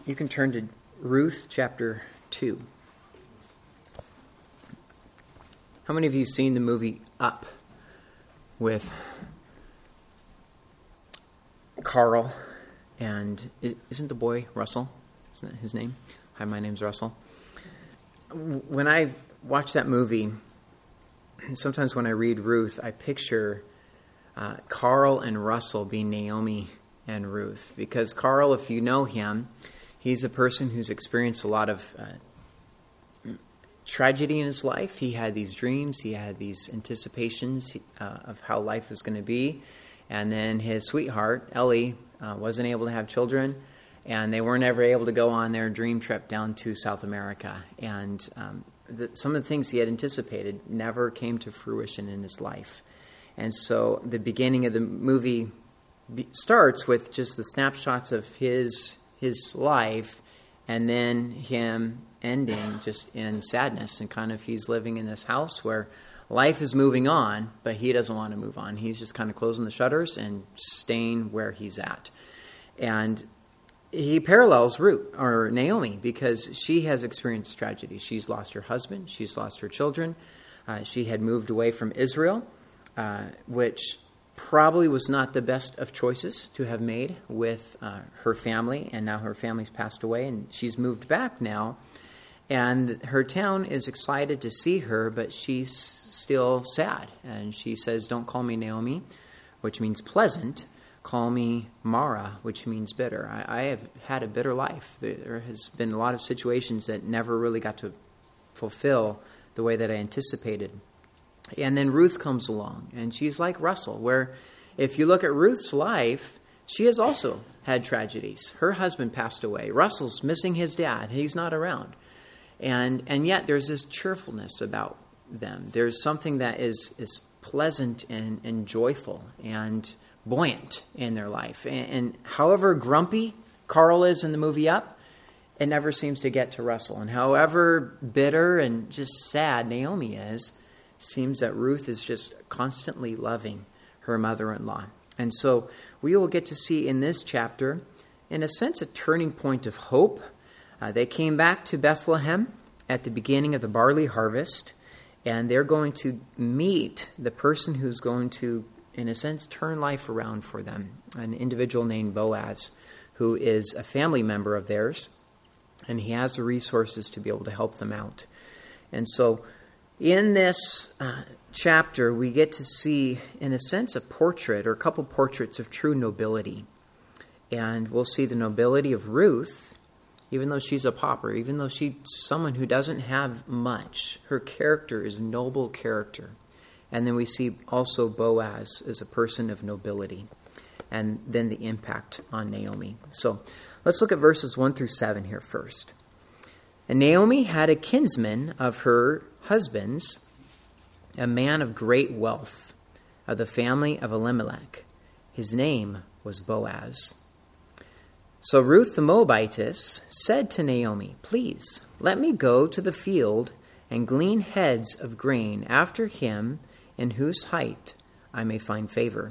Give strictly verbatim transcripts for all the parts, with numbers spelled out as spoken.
You can turn to Ruth chapter two. How many of you have seen the movie Up with Carl and isn't the boy Russell? Isn't that his name? Hi, my name's Russell. When I watch that movie, sometimes when I read Ruth, I picture uh, Carl and Russell being Naomi and Ruth. Because Carl, if you know him, he's a person who's experienced a lot of uh, tragedy in his life. He had these dreams. He had these anticipations uh, of how life was going to be. And then his sweetheart, Ellie, uh, wasn't able to have children. And they weren't ever able to go on their dream trip down to South America. And um, the, some of the things he had anticipated never came to fruition in his life. And so the beginning of the movie be, starts with just the snapshots of his his life, and then him ending just in sadness. And kind of he's living in this house where life is moving on, but he doesn't want to move on. He's just kind of closing the shutters and staying where he's at. And he parallels Ruth, or Naomi, because she has experienced tragedy. She's lost her husband. She's lost her children. Uh, she had moved away from Israel, uh, which probably was not the best of choices to have made with uh, her family. And now her family's passed away, and she's moved back now. And her town is excited to see her, but she's still sad. And she says, "Don't call me Naomi," which means pleasant. "Call me Mara," which means bitter. I, I have had a bitter life. There has been a lot of situations that never really got to fulfill the way that I anticipated. And then Ruth comes along, and she's like Russell, where if you look at Ruth's life, she has also had tragedies. Her husband passed away. Russell's missing his dad. He's not around. And and yet there's this cheerfulness about them. There's something that is, is pleasant and, and joyful and buoyant in their life. And, and however grumpy Carl is in the movie Up, it never seems to get to Russell. And however bitter and just sad Naomi is, seems that Ruth is just constantly loving her mother-in-law. And so we will get to see in this chapter, in a sense, a turning point of hope. Uh, they came back to Bethlehem at the beginning of the barley harvest, and they're going to meet the person who's going to, in a sense, turn life around for them, an individual named Boaz, who is a family member of theirs, and he has the resources to be able to help them out. And so in this uh, chapter, we get to see, in a sense, a portrait, or a couple portraits of true nobility. And we'll see the nobility of Ruth, even though she's a pauper, even though she's someone who doesn't have much. Her character is noble character. And then we see also Boaz as a person of nobility. And then the impact on Naomi. So let's look at verses one through seven here first. "And Naomi had a kinsman of her husband's, a man of great wealth, of the family of Elimelech. His name was Boaz. So Ruth the Moabitess said to Naomi, 'Please, let me go to the field and glean heads of grain after him in whose height I may find favor.'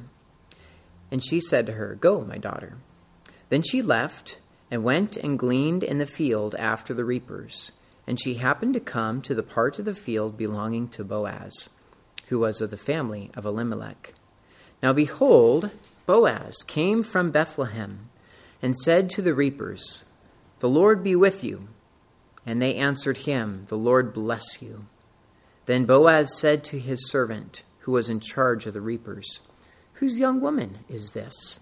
And she said to her, 'Go, my daughter.' Then she left and went and gleaned in the field after the reapers. And she happened to come to the part of the field belonging to Boaz, who was of the family of Elimelech. Now behold, Boaz came from Bethlehem and said to the reapers, 'The Lord be with you.' And they answered him, 'The Lord bless you.' Then Boaz said to his servant, who was in charge of the reapers, 'Whose young woman is this?'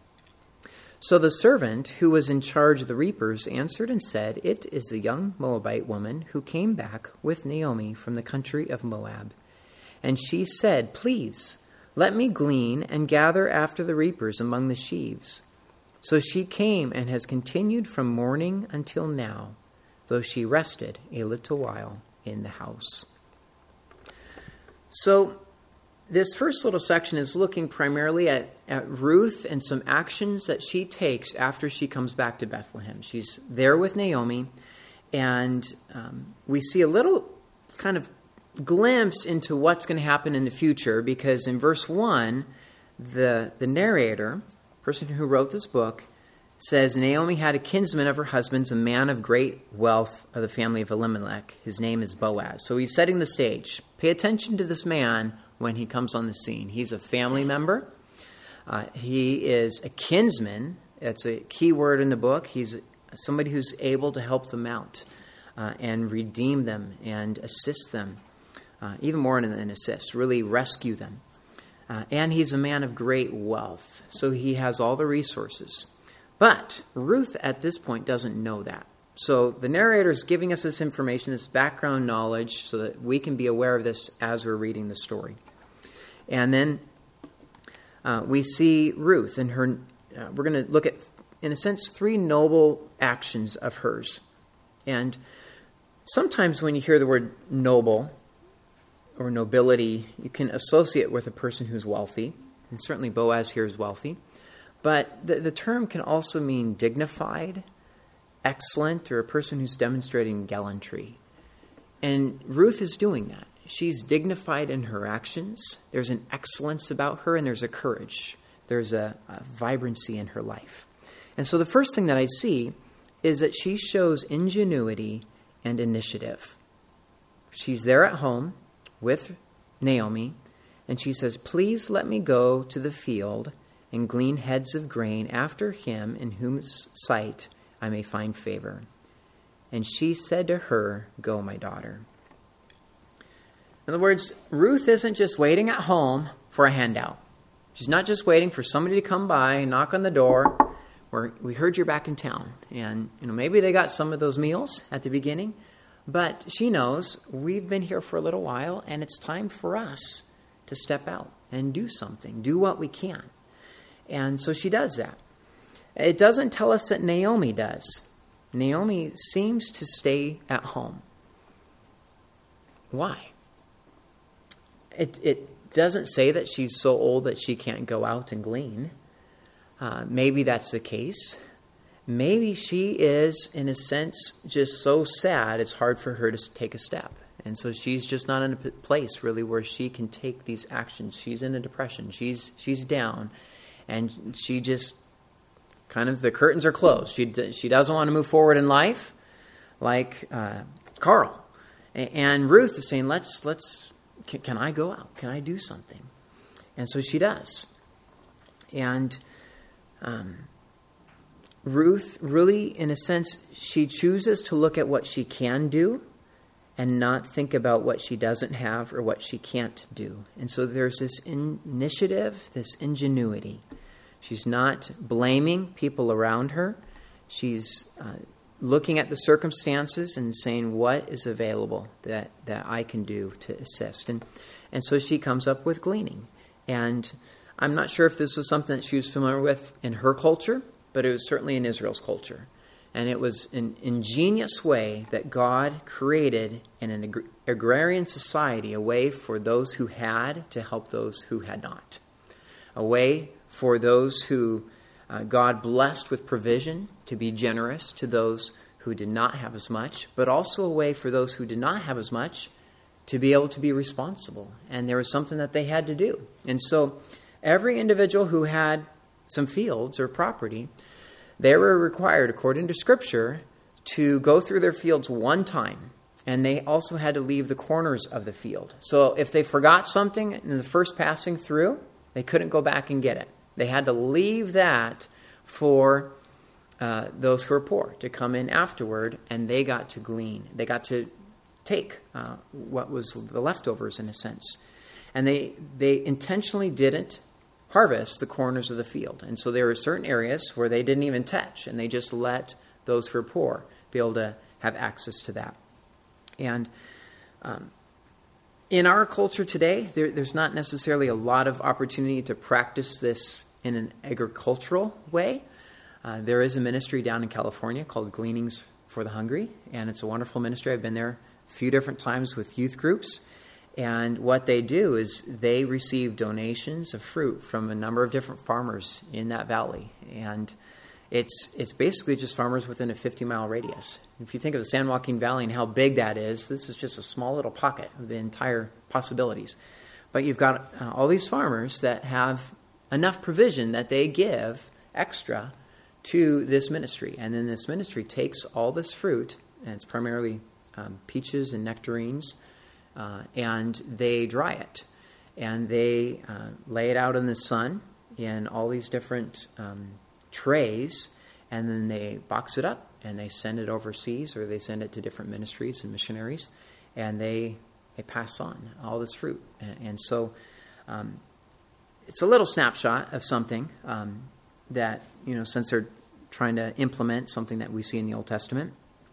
So the servant who was in charge of the reapers answered and said, 'It is the young Moabite woman who came back with Naomi from the country of Moab. And she said, Please, let me glean and gather after the reapers among the sheaves.' So she came and has continued from morning until now, though she rested a little while in the house." So this first little section is looking primarily at, at Ruth and some actions that she takes after she comes back to Bethlehem. She's there with Naomi, and um, we see a little kind of glimpse into what's going to happen in the future, because in verse one, the, the narrator, person who wrote this book, says, Naomi had a kinsman of her husband's, a man of great wealth of the family of Elimelech. His name is Boaz. So he's setting the stage. Pay attention to this man when he comes on the scene. He's a family member. Uh, he is a kinsman. That's a key word in the book. He's somebody who's able to help them out uh, and redeem them and assist them. Uh, even more than assist, really rescue them. Uh, and he's a man of great wealth. So he has all the resources. But Ruth at this point doesn't know that. So the narrator is giving us this information, this background knowledge, so that we can be aware of this as we're reading the story. And then uh, we see Ruth and her, uh, we're going to look at, in a sense, three noble actions of hers. And sometimes when you hear the word noble or nobility, you can associate with a person who's wealthy. And certainly Boaz here is wealthy. But the, the term can also mean dignified, excellent, or a person who's demonstrating gallantry. And Ruth is doing that. She's dignified in her actions. There's an excellence about her, and there's a courage. There's a, a vibrancy in her life. And so the first thing that I see is that she shows ingenuity and initiative. She's there at home with Naomi, and she says, please let me go to the field and glean heads of grain after him in whose sight I may find favor. And she said to her, go, my daughter. In other words, Ruth isn't just waiting at home for a handout. She's not just waiting for somebody to come by and knock on the door. Where we heard you're back in town. And you know, maybe they got some of those meals at the beginning. But she knows we've been here for a little while, and it's time for us to step out and do something, do what we can. And so she does that. It doesn't tell us that Naomi does. Naomi seems to stay at home. Why? It, it doesn't say that she's so old that she can't go out and glean. Uh, maybe that's the case. Maybe she is, in a sense, just so sad it's hard for her to take a step. And so she's just not in a place really where she can take these actions. She's in a depression. She's she's down. And she just kind of, the curtains are closed. She she doesn't want to move forward in life like uh, Carl. And Ruth is saying, let's, let's, can, can I go out? Can I do something? And so she does. And um, Ruth really, in a sense, she chooses to look at what she can do and not think about what she doesn't have or what she can't do. And so there's this initiative, this ingenuity. She's not blaming people around her. She's uh, looking at the circumstances and saying, what is available that, that I can do to assist? And, and so she comes up with gleaning. And I'm not sure if this was something that she was familiar with in her culture, but it was certainly in Israel's culture. And it was an ingenious way that God created in an ag- agrarian society a way for those who had to help those who had not. A way for those who uh, God blessed with provision to be generous to those who did not have as much, but also a way for those who did not have as much to be able to be responsible. And there was something that they had to do. And so every individual who had some fields or property, they were required, according to Scripture, to go through their fields one time. And they also had to leave the corners of the field. So if they forgot something in the first passing through, they couldn't go back and get it. They had to leave that for uh, those who were poor to come in afterward, and they got to glean. They got to take uh, what was the leftovers, in a sense. And they they intentionally didn't harvest the corners of the field. And so there were certain areas where they didn't even touch, and they just let those who were poor be able to have access to that. And um, in our culture today, there, there's not necessarily a lot of opportunity to practice this in an agricultural way. Uh, there is a ministry down in California called Gleanings for the Hungry, and it's a wonderful ministry. I've been there a few different times with youth groups. And what they do is they receive donations of fruit from a number of different farmers in that valley. And it's it's basically just farmers within a fifty-mile radius. If you think of the San Joaquin Valley and how big that is, this is just a small little pocket of the entire possibilities. But you've got uh, all these farmers that have enough provision that they give extra to this ministry. And then this ministry takes all this fruit, and it's primarily um, peaches and nectarines, uh, and they dry it. And they uh, lay it out in the sun in all these different um, trays, and then they box it up, and they send it overseas, or they send it to different ministries and missionaries, and they they pass on all this fruit. And, and so um, it's a little snapshot of something um, that, you know, since they're trying to implement something that we see in the Old Testament.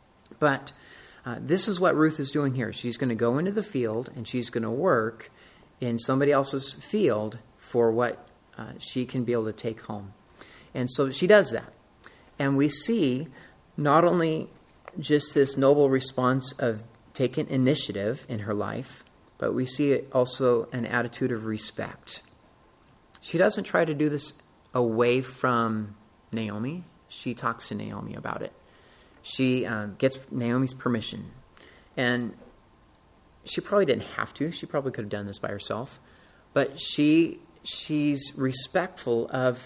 But uh, this is what Ruth is doing here. She's going to go into the field, and she's going to work in somebody else's field for what uh, she can be able to take home. And so she does that. And we see not only just this noble response of taking initiative in her life, but we see also an attitude of respect. She doesn't try to do this away from Naomi. She talks to Naomi about it. She uh, gets Naomi's permission. And she probably didn't have to. She probably could have done this by herself. But she she's respectful of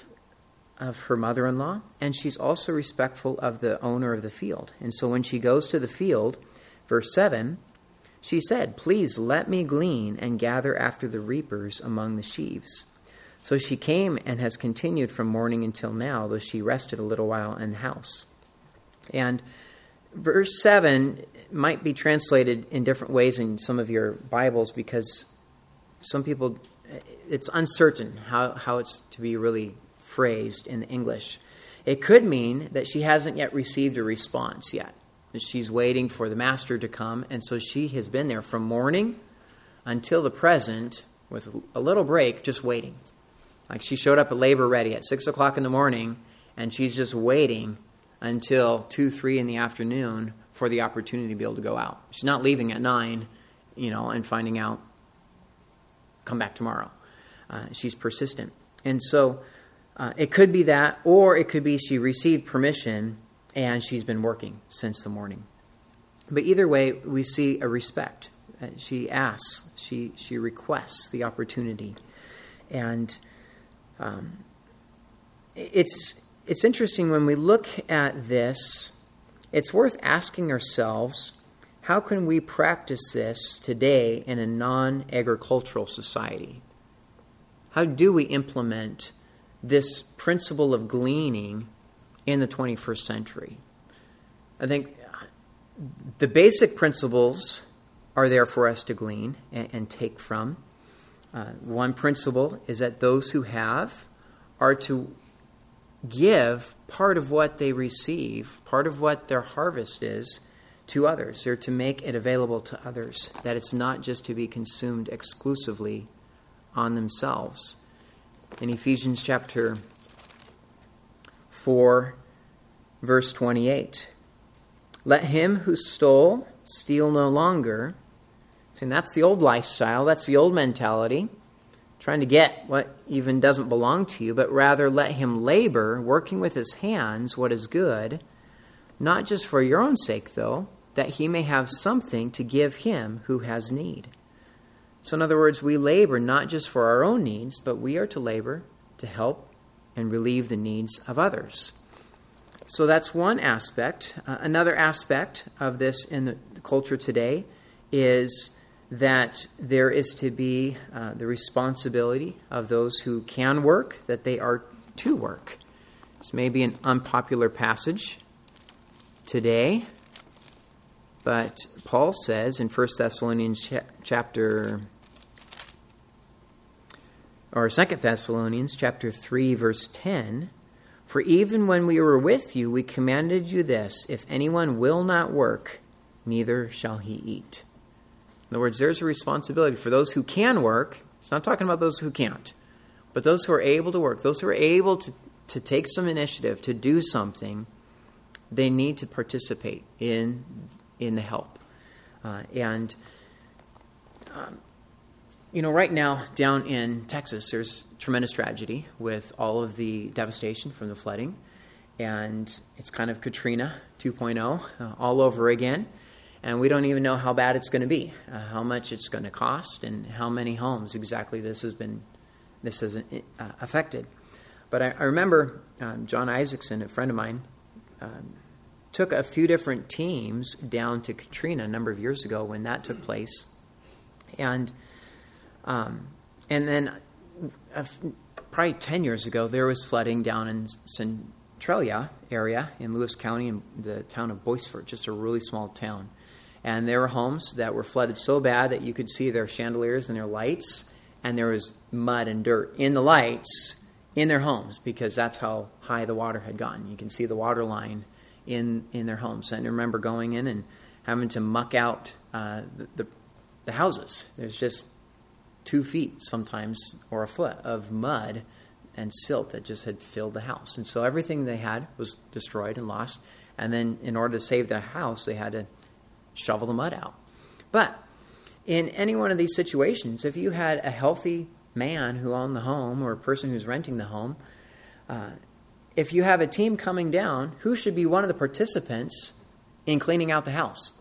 of her mother-in-law, and she's also respectful of the owner of the field. And so when she goes to the field, verse seven, she said, "Please let me glean and gather after the reapers among the sheaves." So she came and has continued from morning until now, though she rested a little while in the house. And verse seven might be translated in different ways in some of your Bibles, because some people, it's uncertain how, how it's to be really phrased in English. It could mean that she hasn't yet received a response yet. She's waiting for the master to come, and so she has been there from morning until the present with a little break, just waiting. Like she showed up at labor ready at six o'clock in the morning, and she's just waiting until two, three in the afternoon for the opportunity to be able to go out. She's not leaving at nine, you know, and finding out, come back tomorrow. Uh, she's persistent. And so uh, it could be that, or it could be she received permission and she's been working since the morning. But either way, we see a respect. Uh, she asks, she she requests the opportunity. And um, it's it's interesting when we look at this, it's worth asking ourselves, how can we practice this today in a non-agricultural society? How do we implement this principle of gleaning in the twenty-first century? I think the basic principles are there for us to glean and, and take from. Uh, one principle is that those who have are to give part of what they receive, part of what their harvest is, to others. They're to make it available to others, that it's not just to be consumed exclusively on themselves. In Ephesians chapter four, verse twenty-eight, let him who stole steal no longer. See, that's the old lifestyle, that's the old mentality, trying to get what even doesn't belong to you, but rather let him labor, working with his hands what is good, not just for your own sake, though, that he may have something to give him who has need. So in other words, we labor not just for our own needs, but we are to labor to help and relieve the needs of others. So that's one aspect. Uh, another aspect of this in the culture today is that there is to be uh, the responsibility of those who can work, that they are to work. This may be an unpopular passage today, but Paul says in First Thessalonians cha- chapter, or Second Thessalonians chapter three, verse ten, for even when we were with you, we commanded you this, if anyone will not work, neither shall he eat. In other words, there's a responsibility for those who can work. It's not talking about those who can't, but those who are able to work, those who are able to, to take some initiative, to do something, they need to participate in, in the help. Uh, and, um, you know, right now down in Texas, there's tremendous tragedy with all of the devastation from the flooding. And it's kind of Katrina two point oh uh, all over again. And we don't even know how bad it's going to be, uh, how much it's going to cost, and how many homes exactly this has been, this has uh, affected. But But I, I remember um, John Isaacson, a friend of mine, um, took a few different teams down to Katrina a number of years ago when that took place. And um, and then uh, probably ten years ago, there was flooding down in Centralia area in Lewis County in the town of Boisfort, just a really small town. And there were homes that were flooded so bad that you could see their chandeliers and their lights, and there was mud and dirt in the lights in their homes because that's how high the water had gotten. You can see the water line in, in their homes. And I remember going in and having to muck out uh, the, the, the houses. There's just two feet sometimes or a foot of mud and silt that just had filled the house. And so everything they had was destroyed and lost. And then in order to save the house, they had to shovel the mud out. But in any one of these situations, if you had a healthy man who owned the home or a person who's renting the home, uh, if you have a team coming down, who should be one of the participants in cleaning out the house?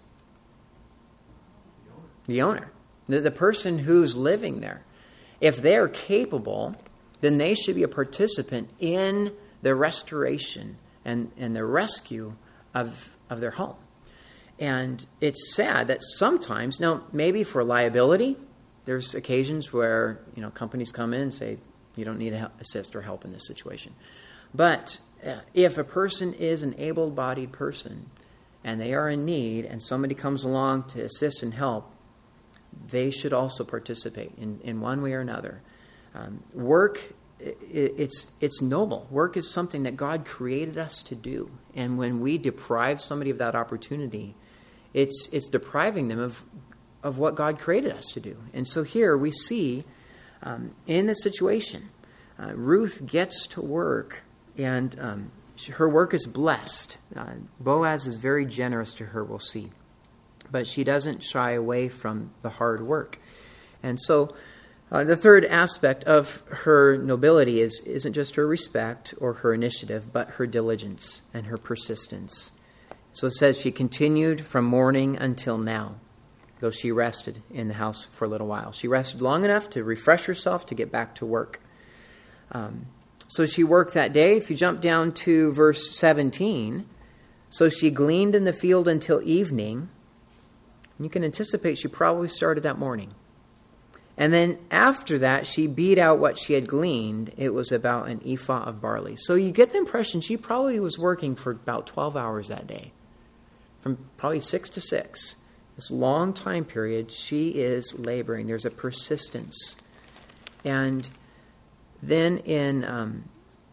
The owner. The, the person who's living there. If they're capable, then they should be a participant in the restoration and, and the rescue of, of their home. And it's sad that sometimes, now maybe for liability, there's occasions where, you know, companies come in and say, you don't need to assist or help in this situation. But uh, if a person is an able-bodied person and they are in need and somebody comes along to assist and help, they should also participate in, in one way or another. Um, work, it, it's it's noble. Work is something that God created us to do. And when we deprive somebody of that opportunity, it's it's depriving them of, of what God created us to do. And so here we see um, in this situation, uh, Ruth gets to work, and um, she, her work is blessed. Uh, Boaz is very generous to her, we'll see. But she doesn't shy away from the hard work. And so uh, the third aspect of her nobility is, isn't just her respect or her initiative, but her diligence and her persistence. So it says she continued from morning until now, though she rested in the house for a little while. She rested long enough to refresh herself to get back to work. Um, so she worked that day. If you jump down to verse seventeen, so she gleaned in the field until evening. You can anticipate she probably started that morning. And then after that, she beat out what she had gleaned. It was about an ephah of barley. So you get the impression she probably was working for about twelve hours that day. From probably six to six. This long time period, she is laboring. There's a persistence. And then in um,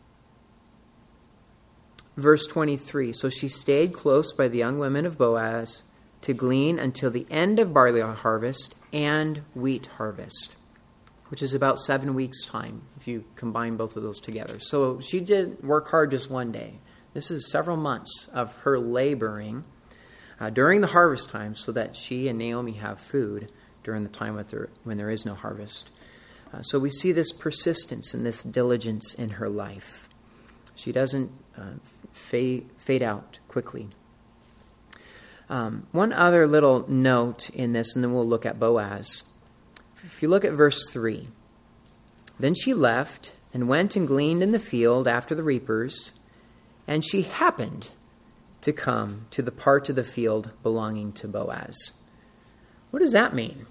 verse twenty-three, so she stayed close by the young women of Boaz to glean until the end of barley harvest and wheat harvest, which is about seven weeks' time if you combine both of those together. So she didn't work hard just one day. This is several months of her laboring uh, during the harvest time so that she and Naomi have food during the time when there, when there is no harvest. Uh, so we see this persistence and this diligence in her life. She doesn't uh, fade, fade out quickly. Um, one other little note in this, and then we'll look at Boaz. If you look at verse three, then she left and went and gleaned in the field after the reapers, and she happened to come to the part of the field belonging to Boaz. What does that mean?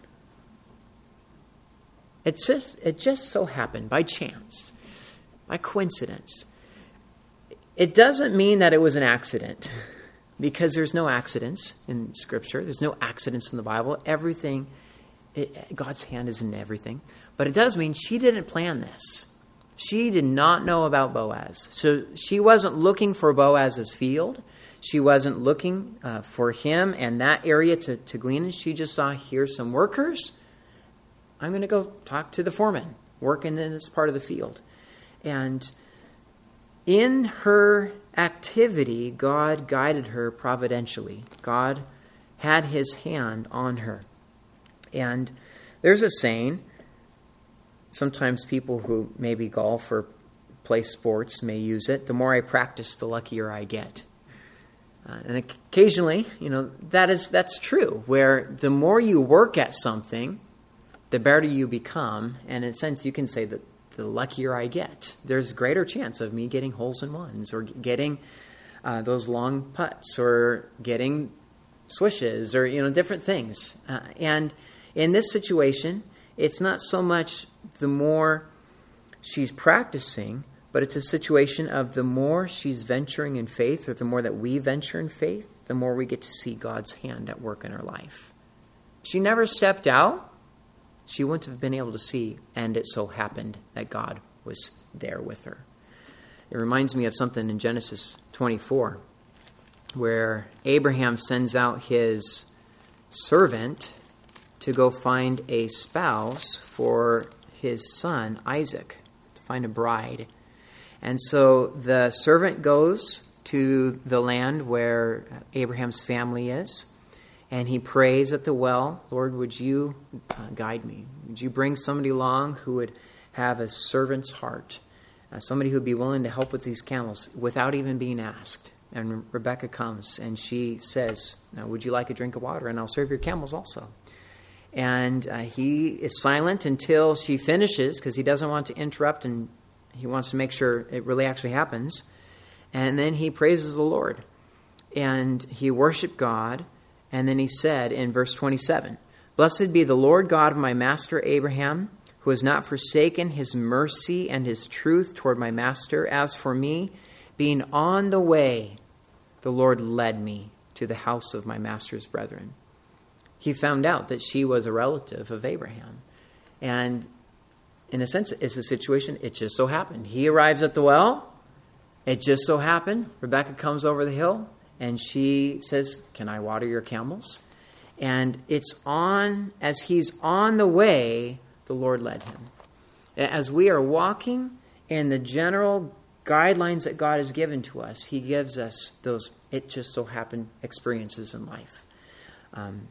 It just, it just so happened, by chance, by coincidence. It doesn't mean that it was an accident. Because there's no accidents in Scripture. There's no accidents in the Bible. Everything, it, God's hand is in everything. But it does mean she didn't plan this. She did not know about Boaz. So she wasn't looking for Boaz's field. She wasn't looking uh, for him and that area to, to glean in. She just saw, here's some workers. I'm going to go talk to the foreman working in this part of the field. And in her activity, God guided her providentially. God had his hand on her. And there's a saying, sometimes people who maybe golf or play sports may use it, the more I practice, the luckier I get. Uh, and occasionally, you know, that is that's true, where the more you work at something, the better you become. And in a sense, you can say that the luckier I get. There's greater chance of me getting holes in ones or getting uh, those long putts or getting swishes or, you know, different things. Uh, and in this situation, it's not so much the more she's practicing, but it's a situation of the more she's venturing in faith, or the more that we venture in faith, the more we get to see God's hand at work in her life. She never stepped out. She wouldn't have been able to see, and it so happened that God was there with her. It reminds me of something in Genesis twenty-four, where Abraham sends out his servant to go find a spouse for his son, Isaac, to find a bride. And so the servant goes to the land where Abraham's family is, and he prays at the well, Lord, would you uh, guide me? Would you bring somebody along who would have a servant's heart, uh, somebody who would be willing to help with these camels without even being asked? And Rebecca comes, and she says, now, would you like a drink of water? And I'll serve your camels also. And uh, he is silent until she finishes, because he doesn't want to interrupt, and he wants to make sure it really actually happens. And then he praises the Lord. And he worshiped God. And then he said in verse twenty-seven, Blessed be the Lord God of my master Abraham, who has not forsaken his mercy and his truth toward my master. As for me, being on the way, the Lord led me to the house of my master's brethren. He found out that she was a relative of Abraham. And in a sense, it's a situation, it just so happened. He arrives at the well. It just so happened. Rebecca comes over the hill, and she says, can I water your camels? And it's on, as he's on the way, the Lord led him. As we are walking in the general guidelines that God has given to us, he gives us those it just so happened experiences in life. Um,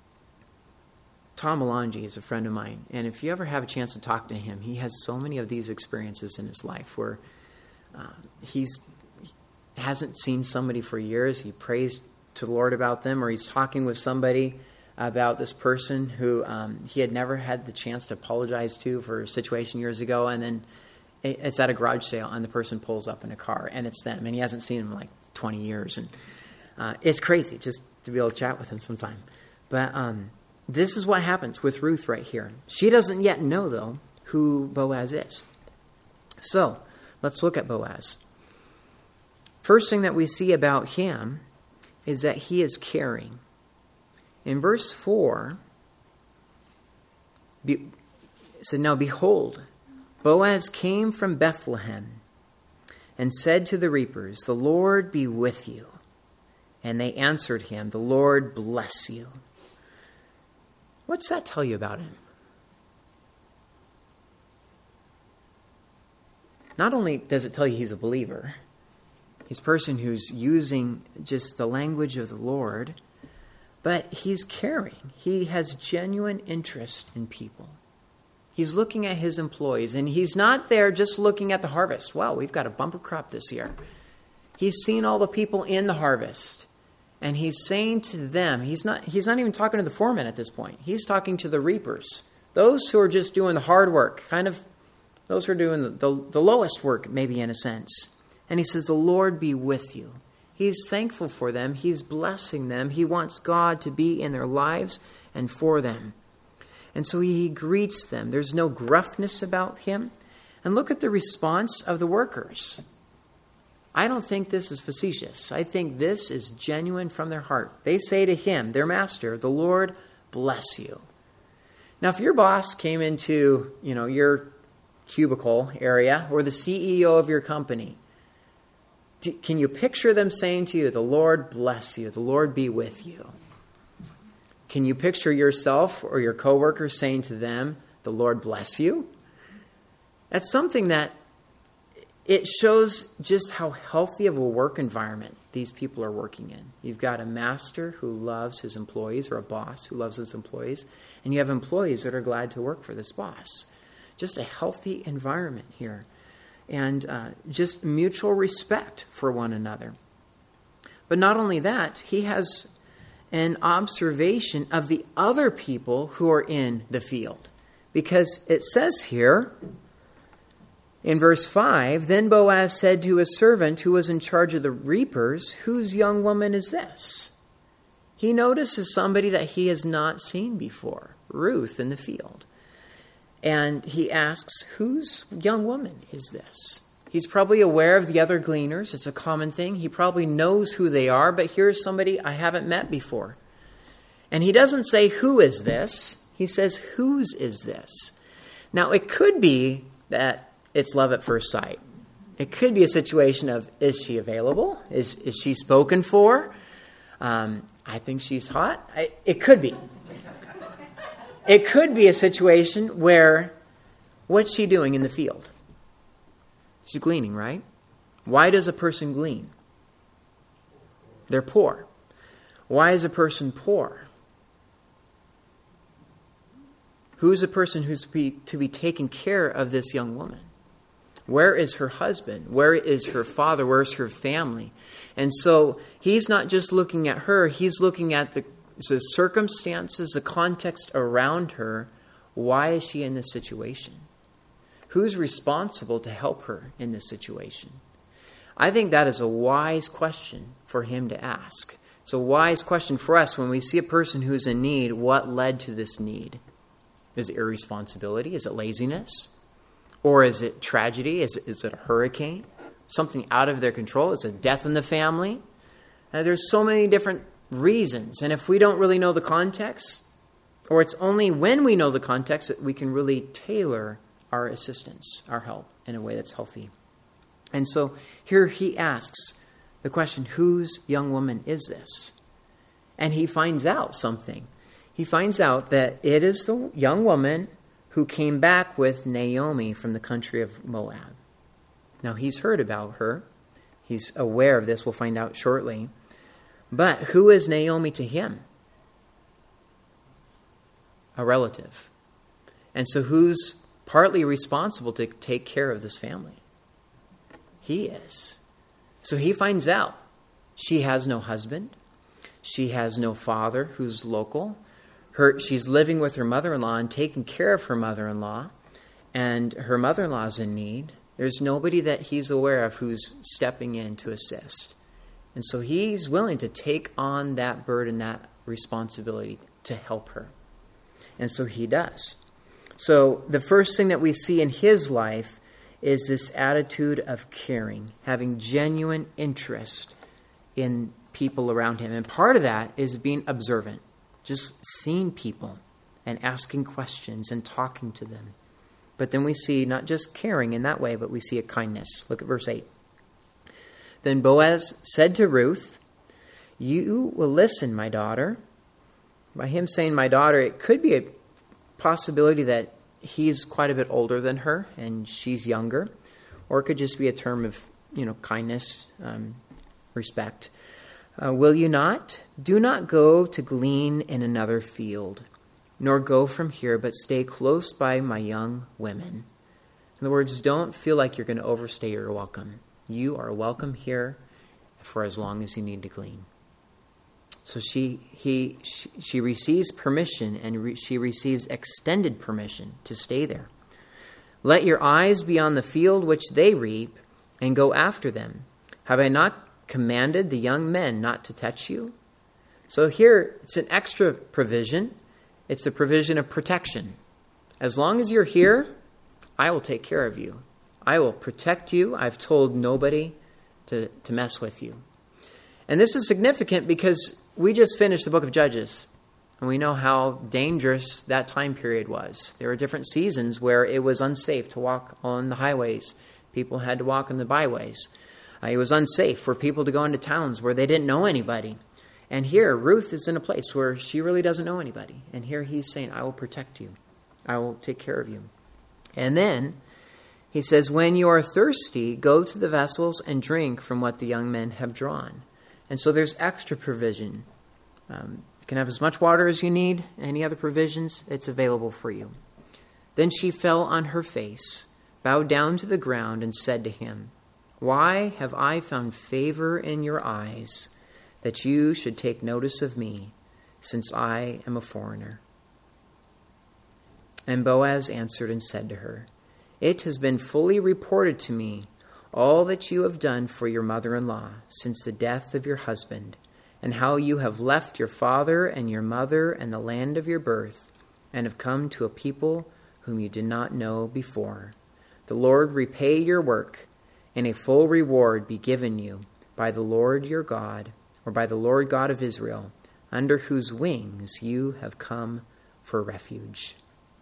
Tom Alonji is a friend of mine, and if you ever have a chance to talk to him, he has so many of these experiences in his life where uh, he's hasn't seen somebody for years. He prays to the Lord about them, or he's talking with somebody about this person who um, he had never had the chance to apologize to for a situation years ago, and then it's at a garage sale, and the person pulls up in a car, and it's them, and he hasn't seen them in like twenty years, and uh, it's crazy just to be able to chat with him sometime. But um, this is what happens with Ruth right here. She doesn't yet know, though, who Boaz is. So let's look at Boaz. First thing that we see about him is that he is caring. In verse four, it said, Now behold, Boaz came from Bethlehem and said to the reapers, The Lord be with you. And they answered him, The Lord bless you. What's that tell you about him? Not only does it tell you he's a believer, he's a person who's using just the language of the Lord, but he's caring. He has genuine interest in people. He's looking at his employees, and he's not there just looking at the harvest. Wow, we've got a bumper crop this year. He's seen all the people in the harvest, and he's saying to them, he's not, he's not even talking to the foreman at this point. He's talking to the reapers, those who are just doing the hard work, kind of those who are doing the, the, the lowest work, maybe in a sense. And he says, the Lord be with you. He's thankful for them. He's blessing them. He wants God to be in their lives and for them. And so he greets them. There's no gruffness about him. And look at the response of the workers. I don't think this is facetious. I think this is genuine from their heart. They say to him, their master, the Lord bless you. Now, if your boss came into, you know, your cubicle area or the C E O of your company, do, can you picture them saying to you, the Lord bless you, the Lord be with you? Can you picture yourself or your coworker saying to them, the Lord bless you? That's something that it shows just how healthy of a work environment these people are working in. You've got a master who loves his employees, or a boss who loves his employees, and you have employees that are glad to work for this boss. Just a healthy environment here, and uh, just mutual respect for one another. But not only that, he has an observation of the other people who are in the field. Because it says here In verse five, then Boaz said to his servant who was in charge of the reapers, whose young woman is this? He notices somebody that he has not seen before, Ruth in the field. And he asks, whose young woman is this? He's probably aware of the other gleaners. It's a common thing. He probably knows who they are, but here's somebody I haven't met before. And he doesn't say, who is this? He says, whose is this? Now, it could be that it's love at first sight. It could be a situation of, is she available? Is, is she spoken for? Um, I think she's hot. I, it could be. It could be a situation where, what's she doing in the field? She's gleaning, right? Why does a person glean? They're poor. Why is a person poor? Who's the person who's to be, to be taking care of this young woman? Where is her husband? Where is her father? Where's her family? And so he's not just looking at her, he's looking at the, the circumstances, the context around her. Why is she in this situation? Who's responsible to help her in this situation? I think that is a wise question for him to ask. It's a wise question for us when we see a person who's in need. What led to this need? Is it irresponsibility? Is it laziness? Or is it tragedy? Is it, is it a hurricane? Something out of their control? Is it death in the family? Uh, there's so many different reasons. And if we don't really know the context, or it's only when we know the context that we can really tailor our assistance, our help, in a way that's healthy. And so here he asks the question, whose young woman is this? And he finds out something. He finds out that it is the young woman who came back with Naomi from the country of Moab. Now, he's heard about her. He's aware of this. We'll find out shortly. But who is Naomi to him? A relative. And so who's partly responsible to take care of this family? He is. So he finds out she has no husband. She has no father who's local. Her, she's living with her mother-in-law and taking care of her mother-in-law, and her mother-in-law is in need. There's nobody that he's aware of who's stepping in to assist. And so he's willing to take on that burden, that responsibility to help her. And so he does. So the first thing that we see in his life is this attitude of caring, having genuine interest in people around him. And part of that is being observant. Just seeing people and asking questions and talking to them. But then we see not just caring in that way, but we see a kindness. Look at verse eight. Then Boaz said to Ruth, you will listen, my daughter. By him saying my daughter, it could be a possibility that he's quite a bit older than her and she's younger. Or it could just be a term of, you know, kindness, um, respect. Uh, will you not? Do not go to glean in another field, nor go from here, but stay close by my young women. In other words, don't feel like you're going to overstay your welcome. You are welcome here for as long as you need to glean. So she he she, she receives permission, and re, she receives extended permission to stay there. Let your eyes be on the field which they reap, and go after them. Have I not commanded the young men not to touch you? So here, it's an extra provision. It's the provision of protection. As long as you're here, I will take care of you. I will protect you. I've told nobody to, to mess with you. And this is significant because we just finished the book of Judges. And we know how dangerous that time period was. There were different seasons where it was unsafe to walk on the highways. People had to walk on the byways. Uh, it was unsafe for people to go into towns where they didn't know anybody. And here, Ruth is in a place where she really doesn't know anybody. And here he's saying, I will protect you. I will take care of you. And then he says, when you are thirsty, go to the vessels and drink from what the young men have drawn. And so there's extra provision. Um, you can have as much water as you need. Any other provisions, it's available for you. Then she fell on her face, bowed down to the ground, and said to him, why have I found favor in your eyes, that you should take notice of me, since I am a foreigner? And Boaz answered and said to her, It has been fully reported to me, all that you have done for your mother-in-law since the death of your husband, and how you have left your father and your mother and the land of your birth, and have come to a people whom you did not know before. The Lord repay your work, and a full reward be given you by the Lord your God, or by the Lord God of Israel, under whose wings you have come for refuge.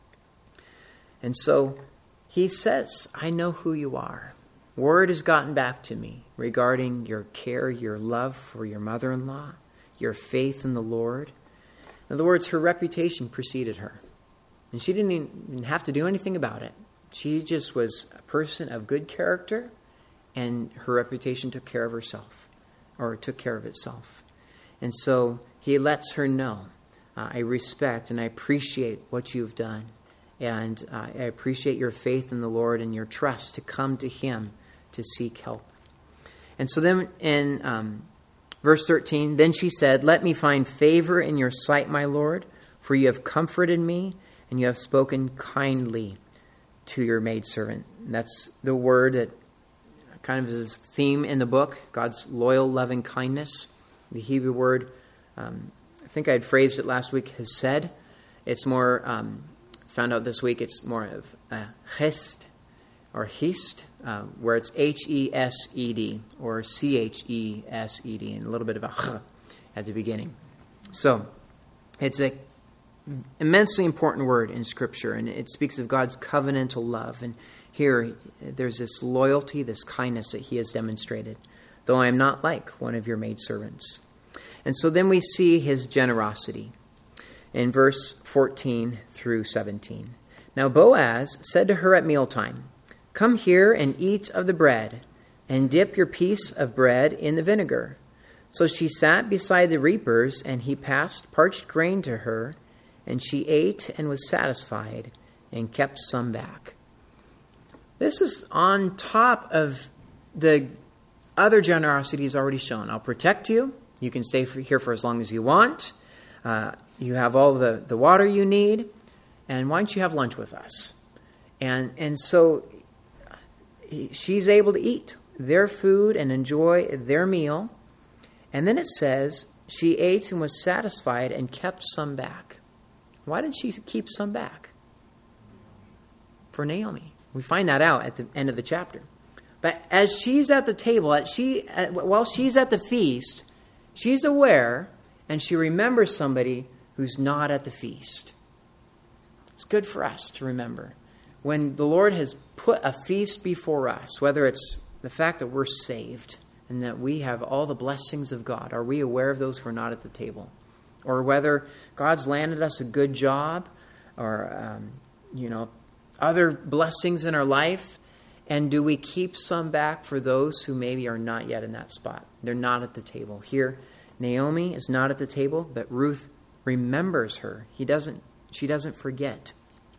And so he says, I know who you are. Word has gotten back to me regarding your care, your love for your mother-in-law, your faith in the Lord. In other words, her reputation preceded her. And she didn't even have to do anything about it. She just was a person of good character, and her reputation took care of herself, or took care of itself. And so he lets her know, uh, I respect and I appreciate what you've done. And uh, I appreciate your faith in the Lord and your trust to come to him to seek help. And so then in um, verse thirteen, then she said, let me find favor in your sight, my Lord, for you have comforted me and you have spoken kindly to your maidservant. And that's the word that kind of is theme in the book, God's loyal, loving kindness. The Hebrew word, um, I think I had phrased it last week, hesed. It's more, um, found out this week, it's more of uh, chesed or hist, uh, where it's H E S E D or C H E S E D, and a little bit of a ch at the beginning. So it's a immensely important word in Scripture, and it speaks of God's covenantal love. And here, there's this loyalty, this kindness that he has demonstrated, though I am not like one of your maidservants. And so then we see his generosity in verse fourteen through seventeen. Now Boaz said to her at mealtime, come here and eat of the bread, and dip your piece of bread in the vinegar. So she sat beside the reapers, and he passed parched grain to her, and she ate and was satisfied, and kept some back. This is on top of the other generosity he's already shown. I'll protect you. You can stay for, here for as long as you want. Uh, you have all the, the water you need. And why don't you have lunch with us? And, and so she's able to eat their food and enjoy their meal. And then it says she ate and was satisfied and kept some back. Why did she keep some back? For Naomi. We find that out at the end of the chapter. But as she's at the table, at she, at, while she's at the feast, she's aware and she remembers somebody who's not at the feast. It's good for us to remember. When the Lord has put a feast before us, whether it's the fact that we're saved and that we have all the blessings of God, are we aware of those who are not at the table? Or whether God's landed us a good job or, um, you know, other blessings in our life, and do we keep some back for those who maybe are not yet in that spot? They're not at the table. Here, Naomi is not at the table, but Ruth remembers her. He doesn't. She doesn't forget.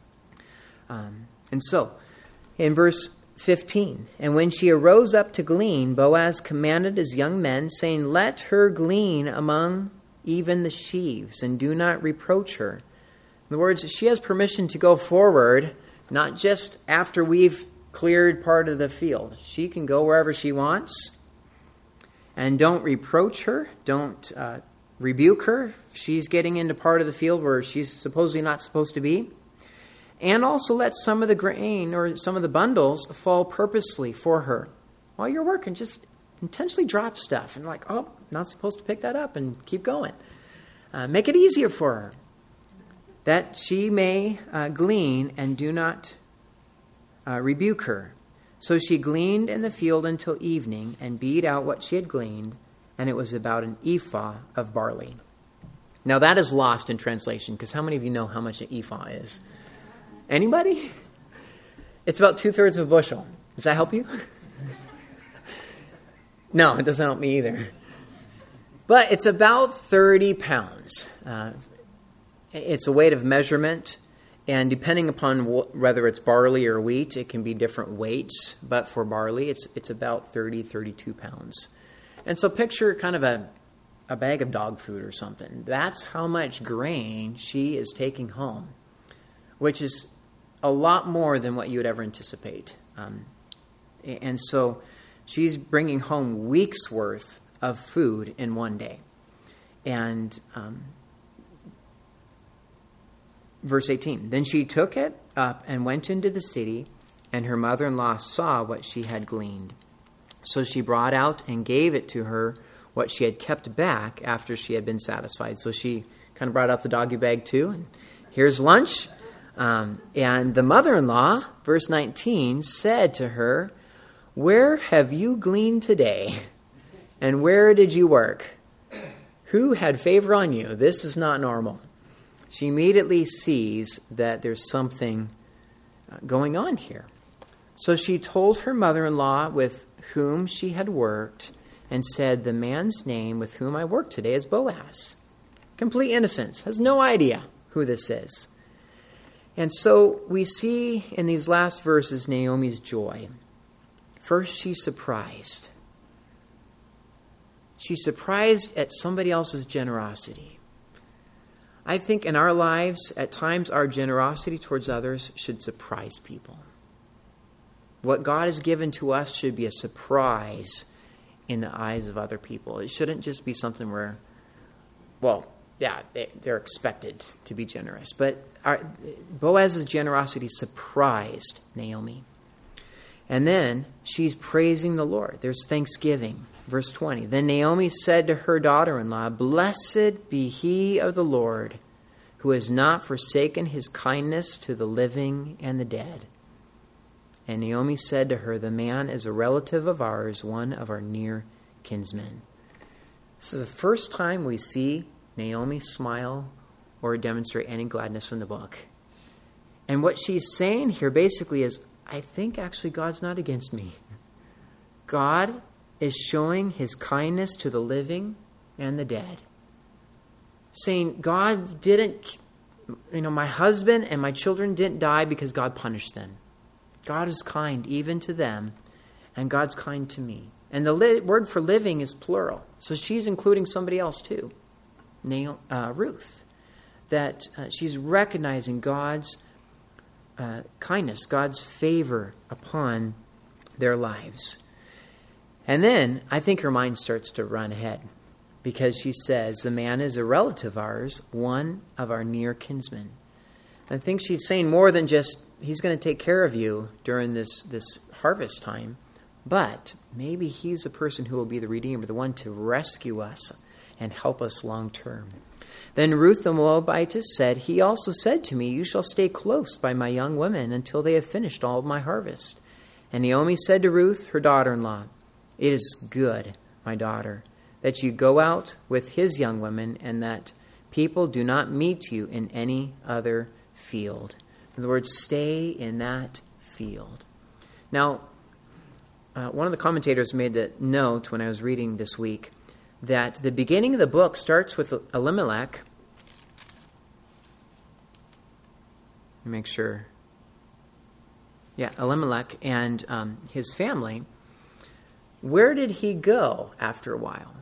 Um, and so, in verse fifteen, and when she arose up to glean, Boaz commanded his young men, saying, let her glean among even the sheaves, and do not reproach her. In other words, she has permission to go forward, not just after we've cleared part of the field. She can go wherever she wants. And don't reproach her. Don't uh, rebuke her if she's getting into part of the field where she's supposedly not supposed to be. And also let some of the grain or some of the bundles fall purposely for her. While you're working, just intentionally drop stuff. And like, oh, not supposed to pick that up, and keep going. Uh, make it easier for her, that she may uh, glean and do not uh, rebuke her. So she gleaned in the field until evening and beat out what she had gleaned, and it was about an ephah of barley. Now that is lost in translation, because how many of you know how much an ephah is? Anybody? It's about two-thirds of a bushel. Does that help you? No, it doesn't help me either. But it's about thirty pounds. Uh, it's a weight of measurement. And depending upon wh- whether it's barley or wheat, it can be different weights. But for barley, it's it's about thirty, thirty-two pounds. And so picture kind of a, a bag of dog food or something. That's how much grain she is taking home, which is a lot more than what you would ever anticipate. Um, and so she's bringing home weeks' worth of food in one day. And um, verse eighteen, then she took it up and went into the city, and her mother-in-law saw what she had gleaned. So she brought out and gave it to her what she had kept back after she had been satisfied. So she kind of brought out the doggy bag too, and here's lunch. Um, and the mother-in-law, verse nineteen, said to her, where have you gleaned today? And where did you work? Who had favor on you? This is not normal. She immediately sees that there's something going on here. So she told her mother-in-law with whom she had worked and said, the man's name with whom I work today is Boaz. Complete innocence. Has no idea who this is. And so we see in these last verses Naomi's joy. First, she's surprised. She's surprised at somebody else's generosity. I think in our lives, at times, our generosity towards others should surprise people. What God has given to us should be a surprise in the eyes of other people. It shouldn't just be something where, well, yeah, they, they're expected to be generous. But our, Boaz's generosity surprised Naomi. And then she's praising the Lord. There's thanksgiving. Verse twenty, then Naomi said to her daughter-in-law, blessed be he of the Lord, who has not forsaken his kindness to the living and the dead. And Naomi said to her, the man is a relative of ours, one of our near kinsmen. This is the first time we see Naomi smile or demonstrate any gladness in the book. And what she's saying here basically is, I think actually God's not against me. God is showing his kindness to the living and the dead. Saying, God didn't, you know, my husband and my children didn't die because God punished them. God is kind even to them, and God's kind to me. And the li- word for living is plural. So she's including somebody else too, Naomi, uh, Ruth. That uh, she's recognizing God's uh, kindness, God's favor upon their lives. And then I think her mind starts to run ahead, because she says, the man is a relative of ours, one of our near kinsmen. I think she's saying more than just, he's going to take care of you during this, this harvest time, but maybe he's the person who will be the Redeemer, the one to rescue us and help us long term. Then Ruth the Moabitess said, he also said to me, you shall stay close by my young women until they have finished all of my harvest. And Naomi said to Ruth, her daughter-in-law, it is good, my daughter, that you go out with his young women, and that people do not meet you in any other field. In other words, stay in that field. Now, uh, one of the commentators made the note when I was reading this week that the beginning of the book starts with Elimelech. Let me make sure. Yeah, Elimelech and um, his family. Where did he go after a while?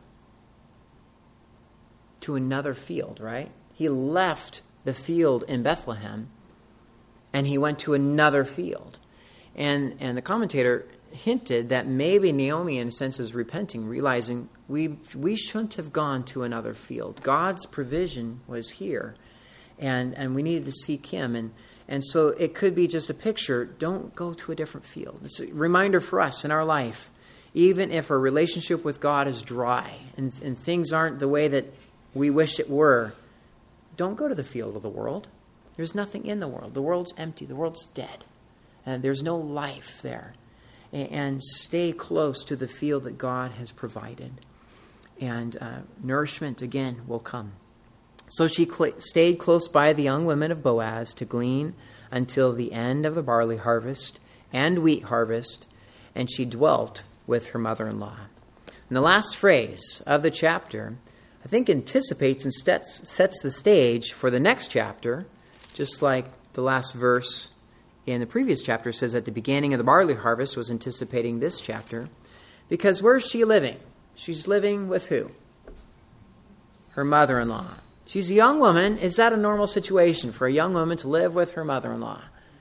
To another field, right? He left the field in Bethlehem, and he went to another field. And and the commentator hinted that maybe Naomi, in a sense, is repenting, realizing we we shouldn't have gone to another field. God's provision was here, and, and we needed to seek him. And, and so it could be just a picture, don't go to a different field. It's a reminder for us in our life, even if our relationship with God is dry and, and things aren't the way that we wish it were, don't go to the field of the world. There's nothing in the world. The world's empty. The world's dead. And there's no life there. And stay close to the field that God has provided. And uh, nourishment, again, will come. So she cl- stayed close by the young women of Boaz to glean until the end of the barley harvest and wheat harvest, and she dwelt with her mother-in-law. And the last phrase of the chapter, I think, anticipates and sets, sets the stage for the next chapter, just like the last verse in the previous chapter says at the beginning of the barley harvest was anticipating this chapter. Because where is she living? She's living with who? Her mother-in-law. She's a young woman. Is that a normal situation for a young woman to live with her mother-in-law?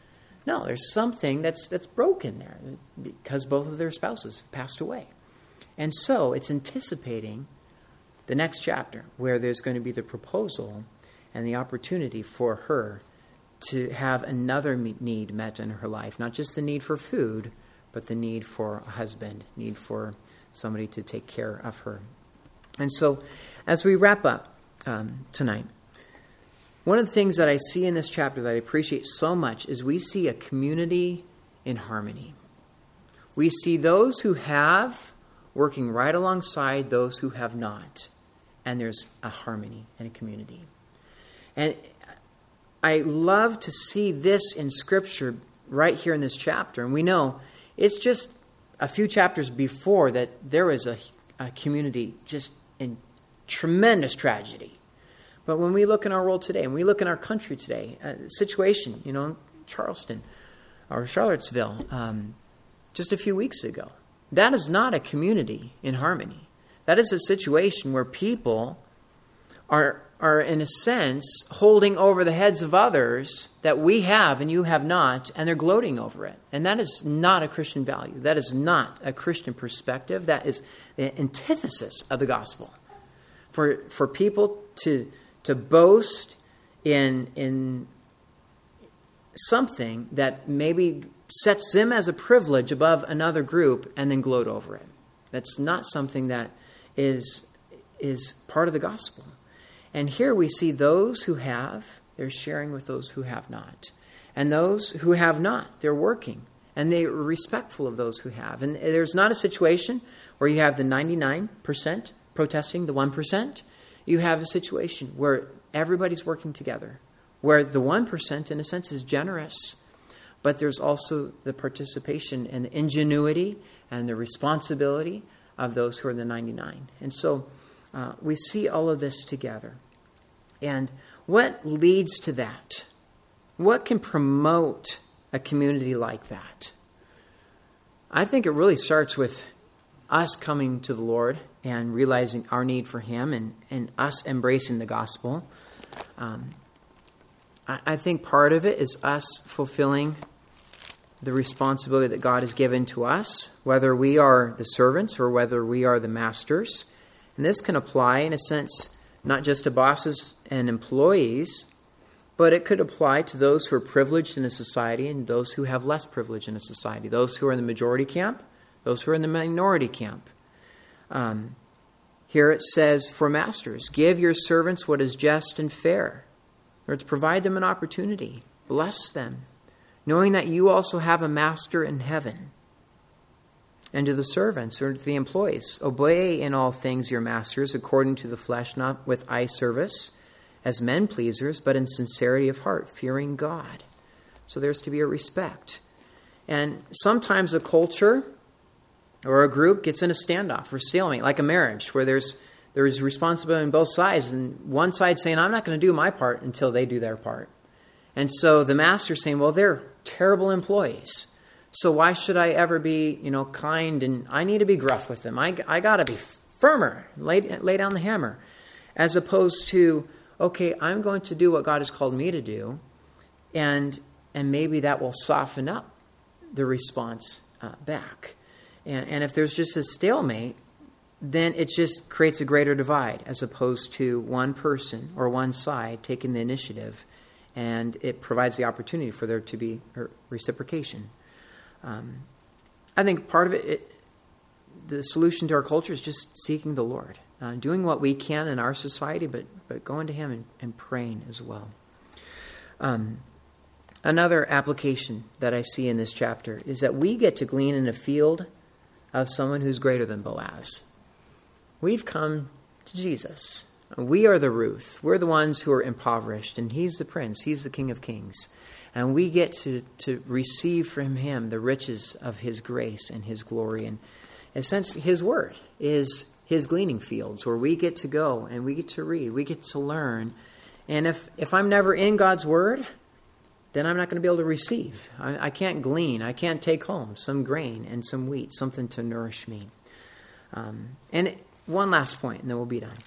No, there's something that's that's broken there because both of their spouses have passed away. And so it's anticipating the next chapter where there's going to be the proposal and the opportunity for her to have another need met in her life. Not just the need for food, but the need for a husband, need for somebody to take care of her. And so as we wrap up um, tonight, one of the things that I see in this chapter that I appreciate so much is we see a community in harmony. We see those who have working right alongside those who have not. And there's a harmony and a community. And I love to see this in Scripture right here in this chapter. And we know it's just a few chapters before that there was a, a community just in tremendous tragedy. But when we look in our world today, and we look in our country today, a situation, you know, in Charleston or Charlottesville, um, just a few weeks ago, that is not a community in harmony. That is a situation where people are, are in a sense, holding over the heads of others that we have and you have not, and they're gloating over it. And that is not a Christian value. That is not a Christian perspective. That is the antithesis of the gospel. For for people to to boast in in something that maybe sets them as a privilege above another group and then gloat over it. That's not something that is is part of the gospel. And here we see those who have, they're sharing with those who have not. And those who have not, they're working. And they're respectful of those who have. And there's not a situation where you have the ninety-nine percent protesting the one percent. You have a situation where everybody's working together, where the one percent, in a sense, is generous. But there's also the participation and the ingenuity and the responsibility of those who are the ninety-nine. And so uh, we see all of this together. And what leads to that? What can promote a community like that? I think it really starts with us coming to the Lord and realizing our need for Him and, and us embracing the gospel. Um, I, I think part of it is us fulfilling the responsibility that God has given to us, whether we are the servants or whether we are the masters. And this can apply, in a sense, not just to bosses and employees, but it could apply to those who are privileged in a society and those who have less privilege in a society, those who are in the majority camp, those who are in the minority camp. Um, here it says, for masters, give your servants what is just and fair, or to provide them an opportunity. Bless them, knowing that you also have a master in heaven. And to the servants or to the employees, obey in all things your masters according to the flesh, not with eye service as men pleasers, but in sincerity of heart, fearing God. So there's to be a respect. And sometimes a culture or a group gets in a standoff or stalemate, like a marriage, where there's there's responsibility on both sides, and one side saying, I'm not going to do my part until they do their part. And so the master's saying, well, they're terrible employees. So why should I ever be, you know, kind, and I need to be gruff with them. I, I got to be firmer, lay, lay down the hammer, as opposed to, okay, I'm going to do what God has called me to do, and and maybe that will soften up the response uh, back. And, and if there's just a stalemate, then it just creates a greater divide, as opposed to one person or one side taking the initiative, and it provides the opportunity for there to be reciprocation. Um, I think part of it, it, the solution to our culture is just seeking the Lord, uh, doing what we can in our society, but but going to Him and, and praying as well. Um, another application that I see in this chapter is that we get to glean in a field of someone who's greater than Boaz. We've come to Jesus. We are the Ruth. We're the ones who are impoverished, and He's the Prince. He's the King of Kings. And we get to, to receive from Him the riches of His grace and His glory. And in a sense, His Word is His gleaning fields where we get to go and we get to read. We get to learn. And if, if I'm never in God's Word, then I'm not going to be able to receive. I, I can't glean. I can't take home some grain and some wheat, something to nourish me. Um, and one last point, and then we'll be done.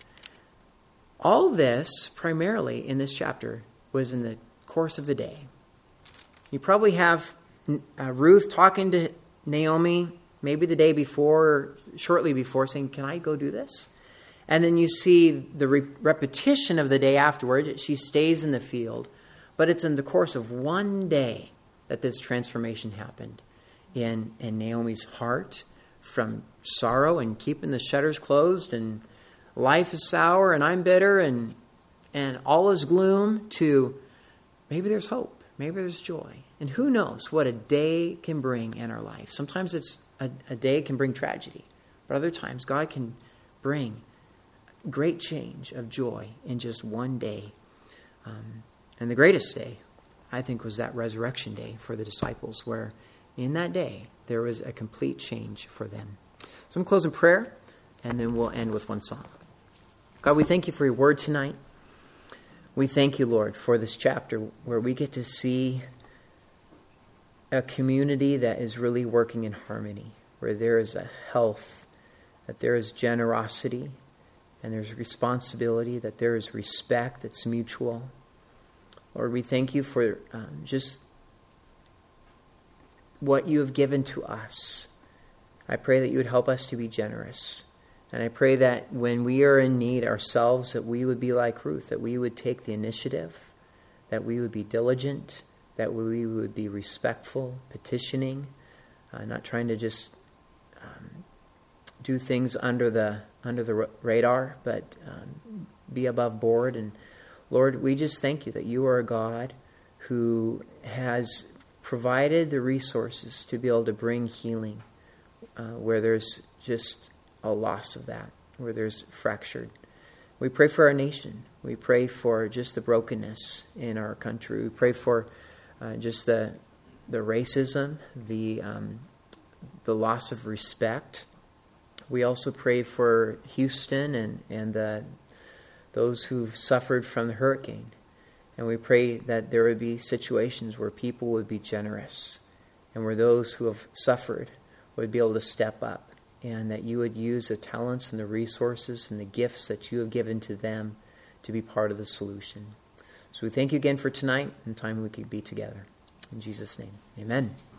All this, primarily in this chapter, was in the course of the day. You probably have uh, Ruth talking to Naomi maybe the day before, or shortly before, saying, can I go do this? And then you see the re- repetition of the day afterward. She stays in the field. But it's in the course of one day that this transformation happened in, in Naomi's heart, from sorrow and keeping the shutters closed and life is sour and I'm bitter and and all is gloom, to maybe there's hope, maybe there's joy. And who knows what a day can bring in our life. Sometimes it's a, a day can bring tragedy, but other times God can bring great change of joy in just one day. Um, and the greatest day, I think, was that resurrection day for the disciples, where in that day there was a complete change for them. So I'm going to close in prayer, and then we'll end with one song. God, we thank you for your word tonight. We thank you, Lord, for this chapter where we get to see a community that is really working in harmony, where there is a health, that there is generosity, and there's responsibility, that there is respect that's mutual. Lord, we thank you for um, just what you have given to us. I pray that you would help us to be generous. And I pray that when we are in need ourselves, that we would be like Ruth, that we would take the initiative, that we would be diligent, that we would be respectful, petitioning, uh, not trying to just um, do things under the under the radar, but um, be above board. And Lord, we just thank you that you are a God who has provided the resources to be able to bring healing uh, where there's just a loss of that, where there's fractured. We pray for our nation. We pray for just the brokenness in our country. We pray for uh, just the the racism, the um, the loss of respect. We also pray for Houston and and the those who've suffered from the hurricane. And we pray that there would be situations where people would be generous, and where those who have suffered would be able to step up, and that you would use the talents and the resources and the gifts that you have given to them to be part of the solution. So we thank you again for tonight and the time we could be together. In Jesus' name, amen.